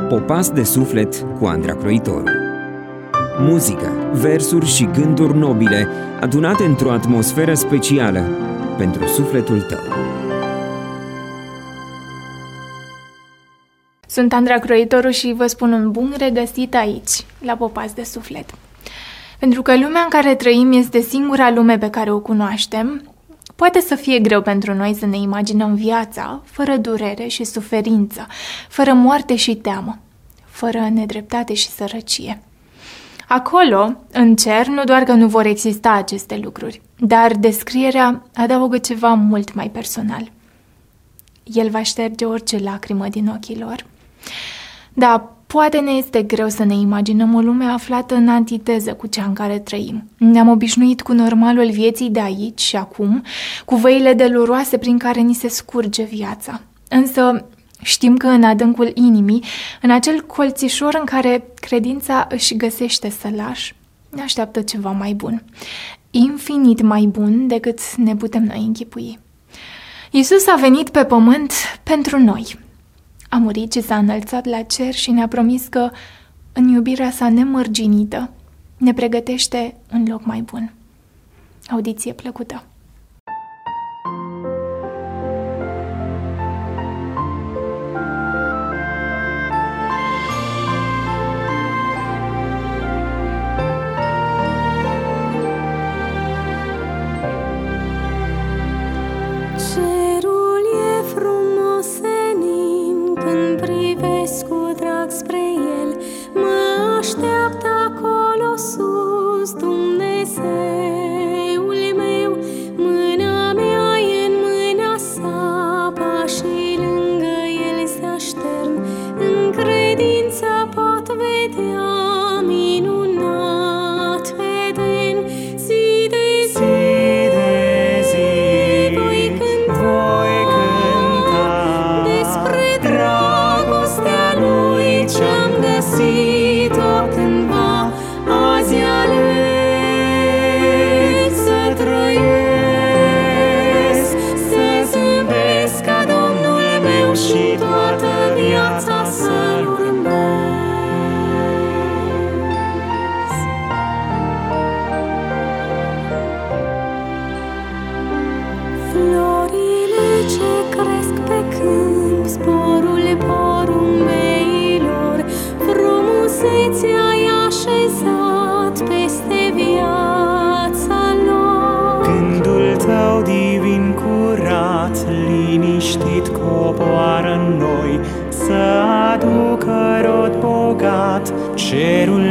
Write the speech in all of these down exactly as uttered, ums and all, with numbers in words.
Popas de suflet cu Andra Croitoru. Muzică, versuri și gânduri nobile adunate într-o atmosferă specială pentru sufletul tău. Sunt Andra Croitoru și vă spun un bun regăsit aici, la Popas de suflet. Pentru că lumea în care trăim este singura lume pe care o cunoaștem, poate să fie greu pentru noi să ne imaginăm viața fără durere și suferință, fără moarte și teamă, fără nedreptate și sărăcie. Acolo, în cer, nu doar că nu vor exista aceste lucruri, dar descrierea adaugă ceva mult mai personal. El va șterge orice lacrimă din ochii lor. Da, poate ne este greu să ne imaginăm o lume aflată în antiteză cu cea în care trăim. Ne-am obișnuit cu normalul vieții de aici și acum, cu văile doloroase prin care ni se scurge viața. Însă știm că în adâncul inimii, în acel colțișor în care credința își găsește sălaș, ne așteaptă ceva mai bun. Infinit mai bun decât ne putem noi închipui. Iisus a venit pe pământ pentru noi. A murit și s-a înălțat la cer și ne-a promis că, în iubirea sa nemărginită, ne pregătește un loc mai bun. Audiție plăcută! Cerul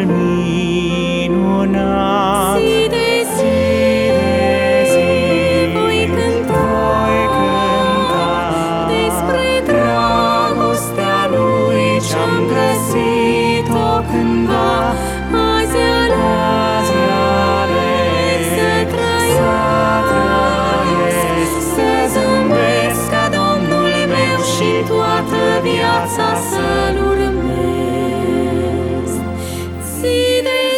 minunat. Zi de zi, zi, voi cânta, voi cânta despre dragostea lui ce-am găsit-o cândva. Azi ales, să trăiesc, să zâmbesc ca Domnul meu și toată viața să-L urmez. See this.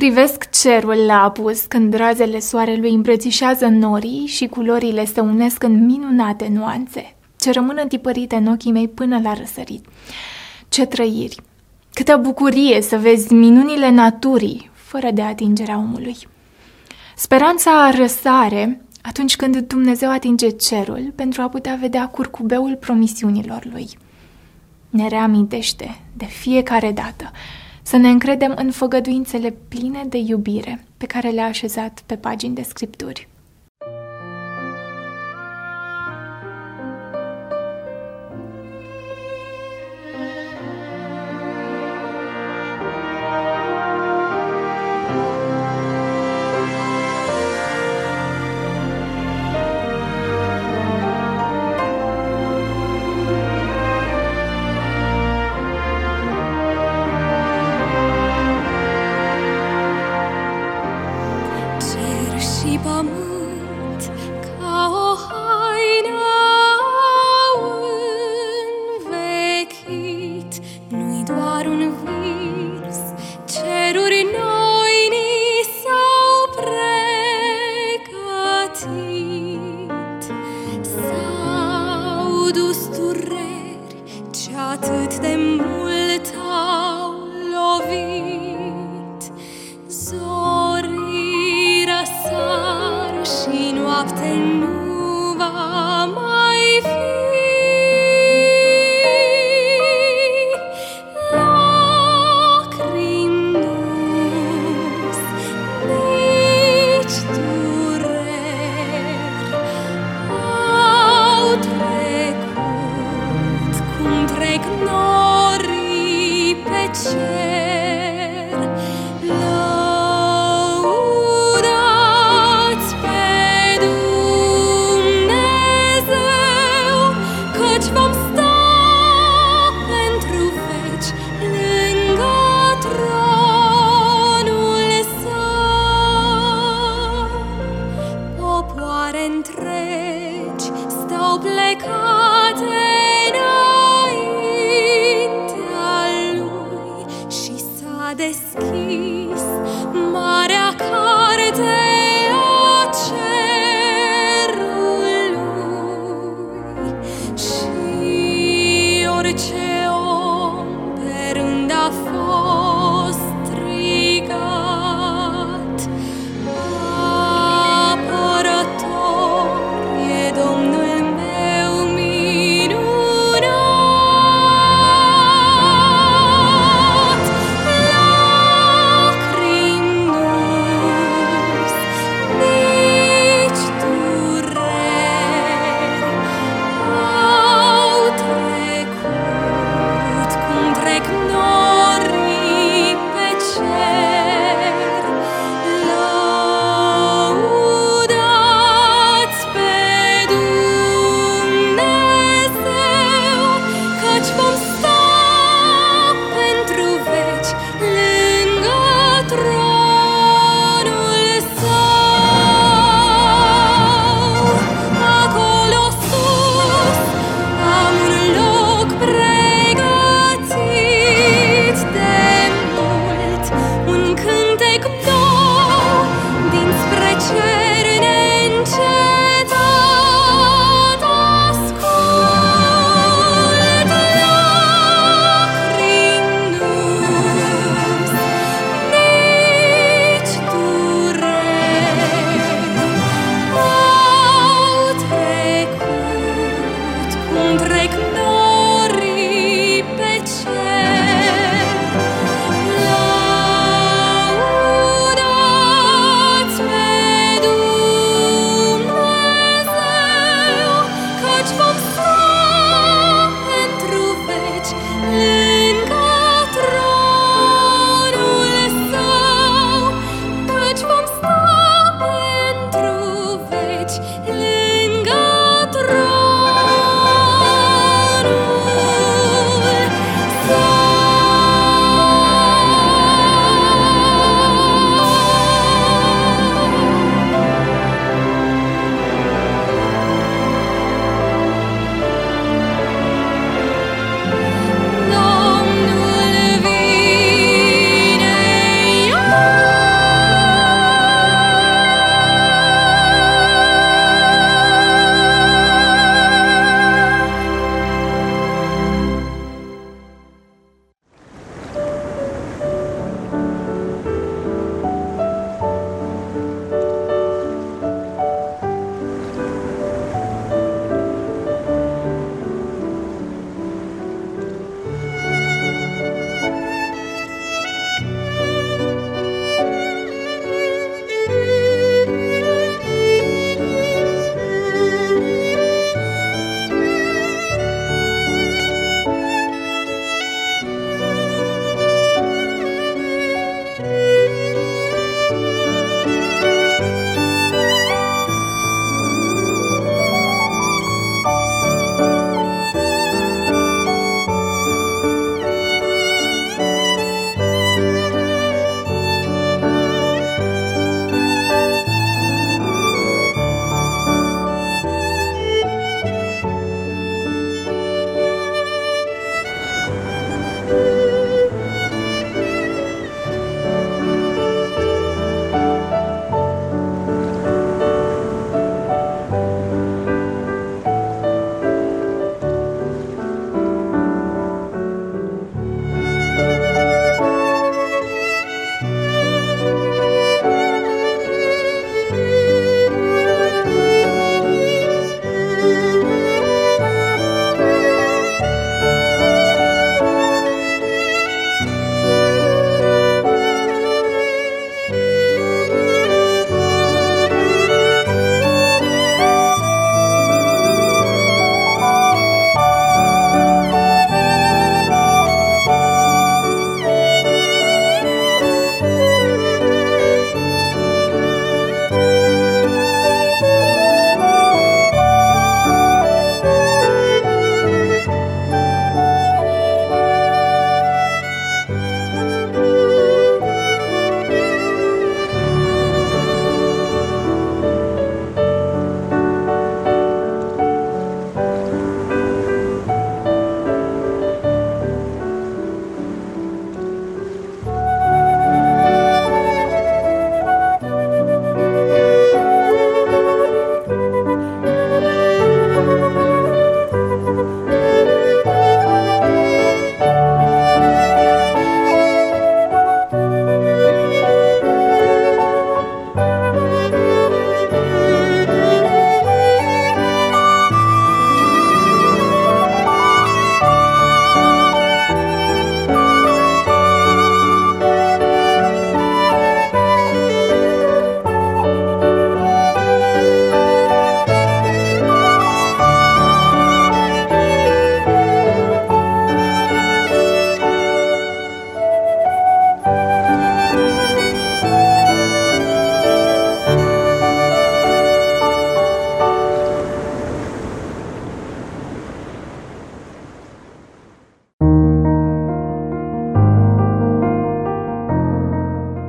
Privesc cerul la apus când razele soarelui îmbrățișează norii și culorile se unesc în minunate nuanțe, ce rămân întipărite în ochii mei până la răsărit. Ce trăiri! Câtă bucurie să vezi minunile naturii, fără de atingerea omului. Speranța răsare atunci când Dumnezeu atinge cerul pentru a putea vedea curcubeul promisiunilor lui. Ne reamintește de fiecare dată să ne încredem în făgăduințele pline de iubire pe care le-a așezat pe pagini de scripturi. Și pământ ca o haină au învechit, nu-i doar un vis, ceruri noi ni s-au pregătit. S-au dus dureri ce atât de mult au lovit, zorii răsar și noapte nu va mai fi. Lacrimi nu-s, nici dureri, au trecut cum trec norii pe cer. Lăudați pe Dumnezeu, căci vom sta pentru veci lângă tronul său. Popoare întregi stau plecate înaintea lui și s-a deschis marea carte a cerului și orice om pe rând a fost strigat. Apărător e Domnul meu minunat. Lacrimi nu-s,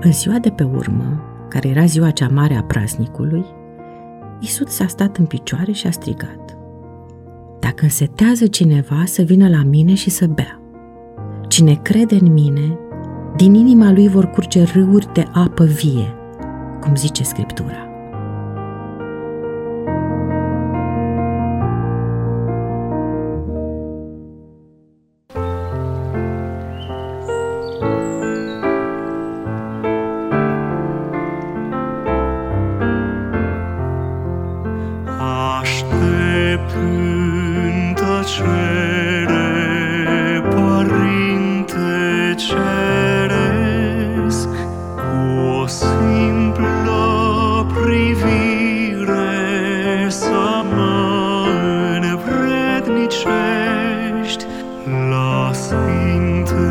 În ziua de pe urmă, care era ziua cea mare a praznicului, Iisus s-a stat în picioare și a strigat: Dacă însetează cineva, să vină la mine și să bea. Cine crede în mine, din inima lui vor curge râuri de apă vie, cum zice Scriptura. Așteptând tăcere, Părinte Ceresc, cu o simplă privire să mă învrednicești la sfinte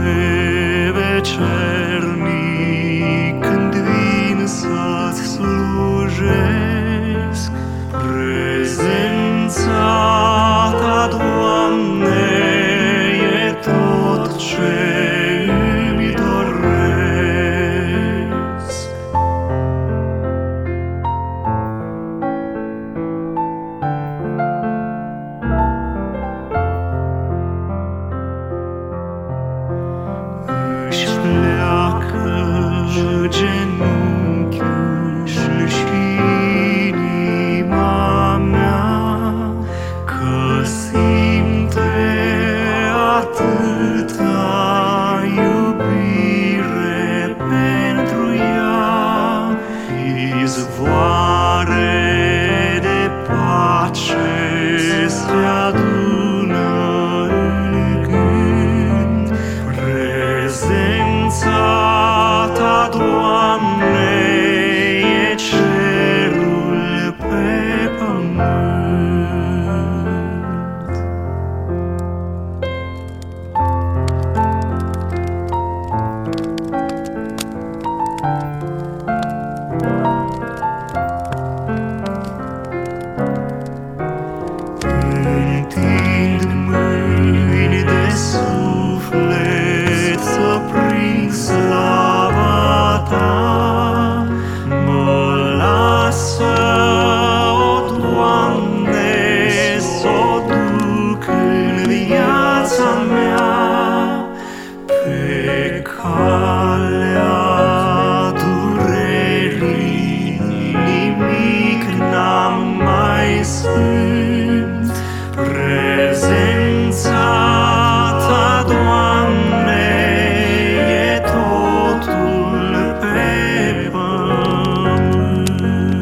vecernic, când vin să-ți slujesc. Prezența Ta, Doamne, e tot ce îmi doresc. Își pleacă genunchiul și inima mea, că simte atâta iubire pentru ea. Izvoare de pace se adună în gând. Prezența Ta, Doamne, e cerul pe pământ. Întind mâini de suflet să prind slava Ta. Mă lasă, o Doamne, s-o duc în viața mea, pe calea durerii. Nimic n-am mai sfânt. Prezența Ta, Doamne, e totul pe pământ.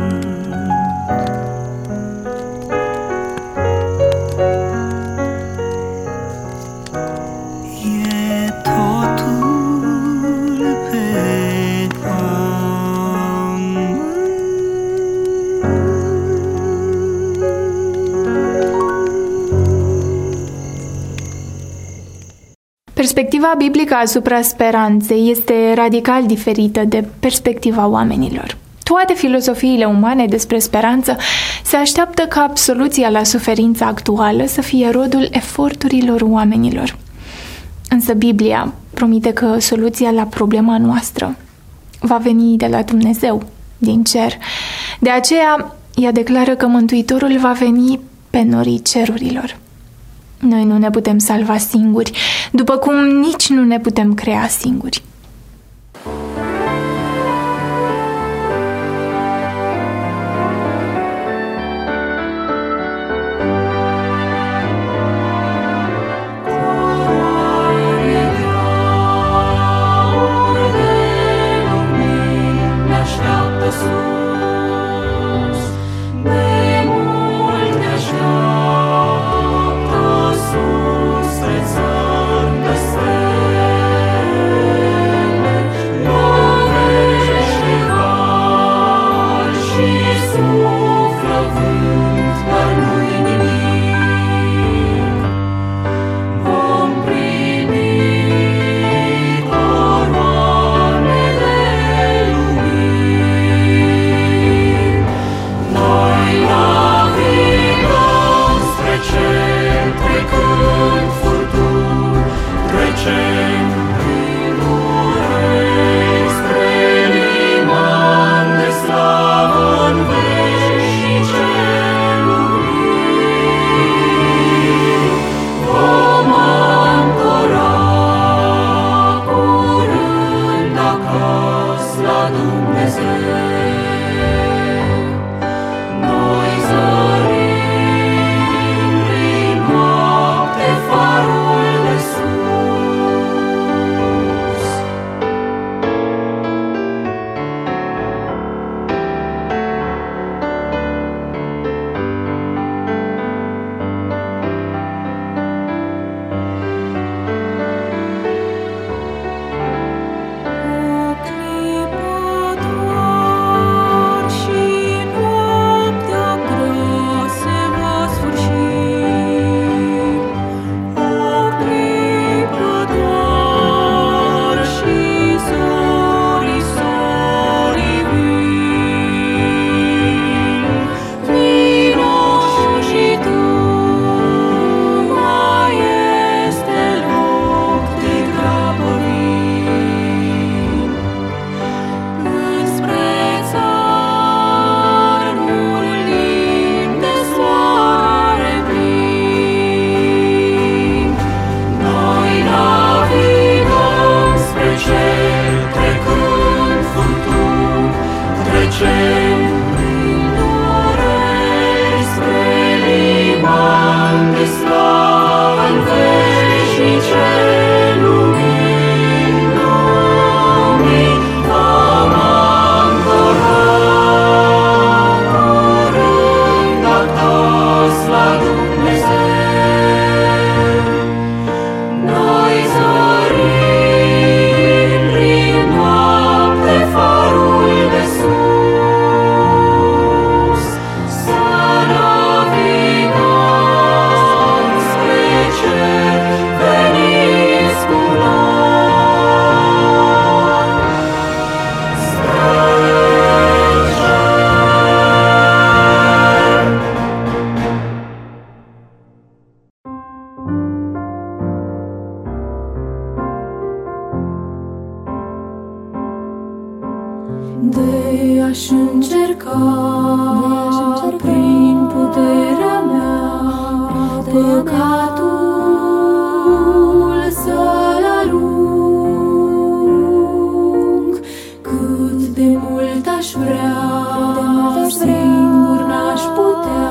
E totul pe pământ. Perspectiva biblică asupra speranței este radical diferită de perspectiva oamenilor. Toate filozofiile umane despre speranță se așteaptă ca soluția la suferința actuală să fie rodul eforturilor oamenilor. Însă Biblia promite că soluția la problema noastră va veni de la Dumnezeu, din cer. De aceea, ea declară că Mântuitorul va veni pe norii cerurilor. Noi nu ne putem salva singuri, după cum nici nu ne putem crea singuri. Sus, să-ți la Dumnezeu. Noi zărim prin noapte farul de sus. De-aș încerca, prin puterea mea, păcatul să-l arunc. Cât de mult aș vrea, singur n-aș putea,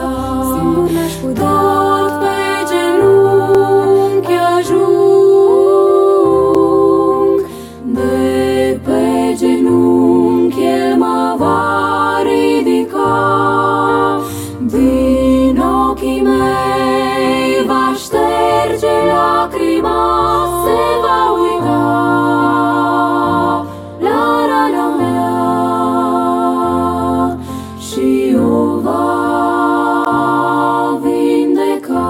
tot pe genunchi ajung. De pe genunchi El mă va ridica, din ochii mei va șterge lacrima, se va uita la rana mea și o va vindeca.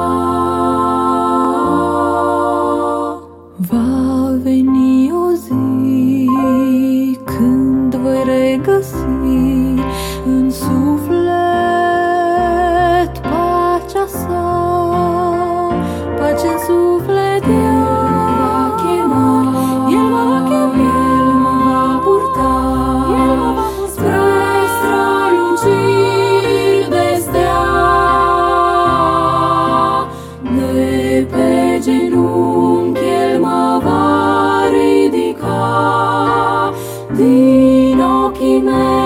Va veni o zi când voi regăsi în suflet pacea sa, pace în suflet. El mă va chema, El mă va chema, El mă va purta, El mă va purta spre străluciri de stea. De pe genunchi El mă va ridica, din ochii mei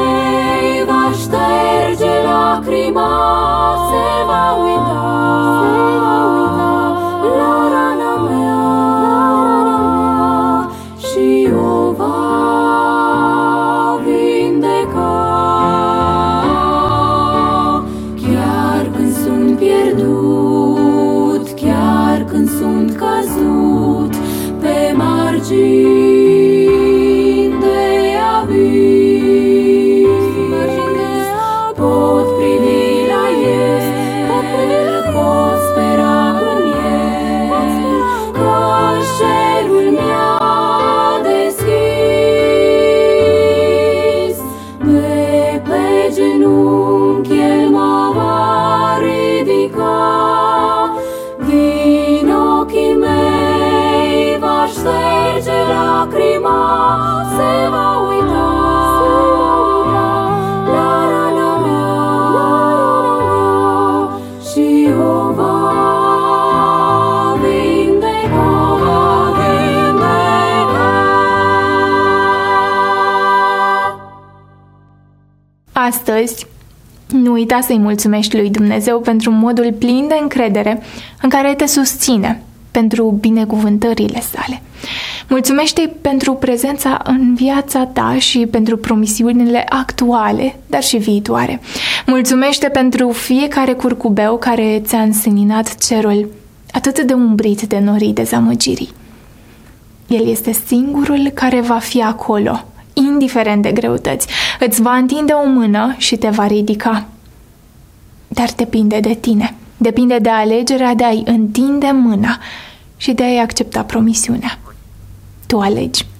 astăzi, nu uita să-i mulțumești lui Dumnezeu pentru modul plin de încredere în care te susține, pentru binecuvântările sale. Mulțumește-i pentru prezența în viața ta și pentru promisiunile actuale, dar și viitoare. Mulțumește pentru fiecare curcubeu care ți-a înseninat cerul atât de umbrit de norii dezamăgirii. El este singurul care va fi acolo, indiferent de greutăți. Îți va întinde o mână și te va ridica. Dar depinde de tine. Depinde de alegerea de a-i întinde mâna și de a-i accepta promisiunea. Tu alegi.